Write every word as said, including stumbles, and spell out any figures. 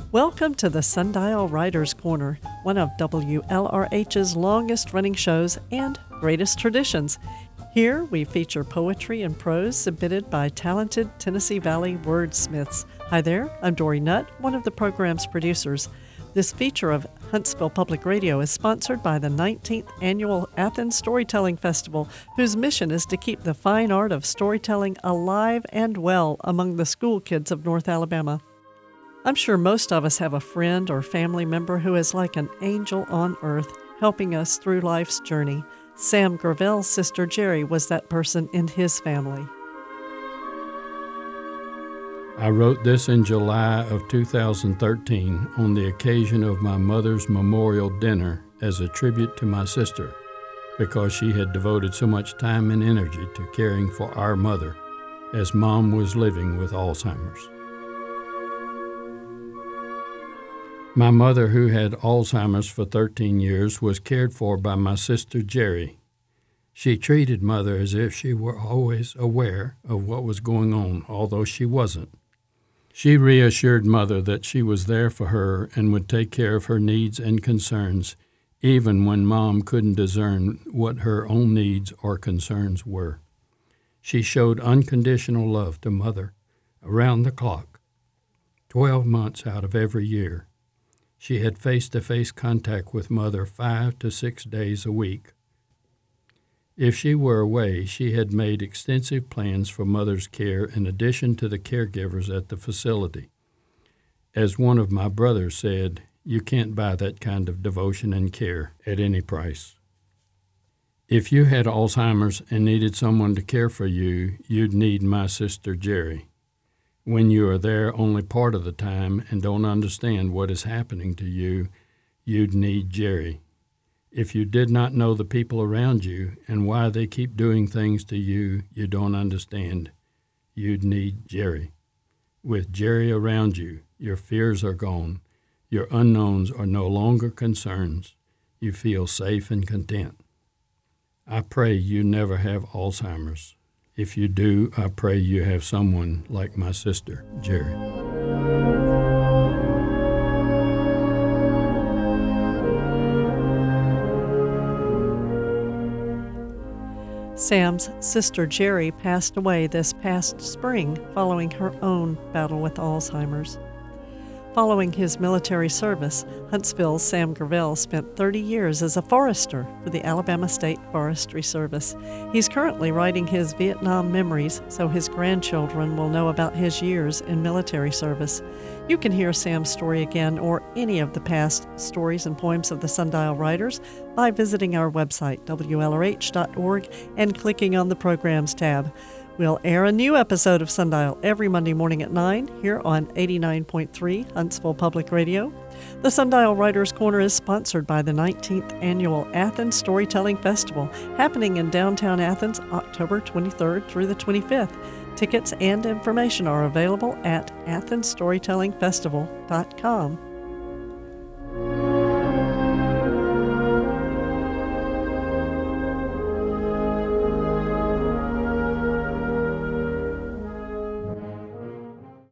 Welcome to the Sundial Writers Corner, one of W L R H's longest-running shows and greatest traditions. Here we feature poetry and prose submitted by talented Tennessee Valley wordsmiths. Hi there, I'm Dory Nutt, one of the program's producers. This feature of Huntsville Public Radio is sponsored by the nineteenth Annual Athens Storytelling Festival, whose mission is to keep the fine art of storytelling alive and well among the school kids of North Alabama. I'm sure most of us have a friend or family member who is like an angel on earth, helping us through life's journey. Sam Gravel's sister Jerry was that person in his family. I wrote this in July of two thousand thirteen on the occasion of my mother's memorial dinner as a tribute to my sister, because she had devoted so much time and energy to caring for our mother, as Mom was living with Alzheimer's. My mother, who had Alzheimer's for thirteen years, was cared for by my sister Jerry. She treated Mother as if she were always aware of what was going on, although she wasn't. She reassured Mother that she was there for her and would take care of her needs and concerns, even when Mom couldn't discern what her own needs or concerns were. She showed unconditional love to Mother around the clock, twelve months out of every year. She had face-to-face contact with Mother five to six days a week. If she were away, she had made extensive plans for Mother's care in addition to the caregivers at the facility. As one of my brothers said, you can't buy that kind of devotion and care at any price. If you had Alzheimer's and needed someone to care for you, you'd need my sister Jerry. When you are there only part of the time and don't understand what is happening to you, you'd need Jerry. If you did not know the people around you and why they keep doing things to you you don't understand, you'd need Jerry. With Jerry around you, your fears are gone. Your unknowns are no longer concerns. You feel safe and content. I pray you never have Alzheimer's. If you do, I pray you have someone like my sister, Jerry. Sam's sister Jerry passed away this past spring following her own battle with Alzheimer's. Following his military service, Huntsville's Sam Gravel spent thirty years as a forester for the Alabama State Forestry Service. He's currently writing his Vietnam memories so his grandchildren will know about his years in military service. You can hear Sam's story again or any of the past stories and poems of the Sundial Writers by visiting our website, W L R H dot org, and clicking on the Programs tab. We'll air a new episode of Sundial every Monday morning at nine here on eighty-nine point three Huntsville Public Radio. The Sundial Writers Corner is sponsored by the nineteenth Annual Athens Storytelling Festival, happening in downtown Athens October twenty-third through the twenty-fifth. Tickets and information are available at athens storytelling festival dot com.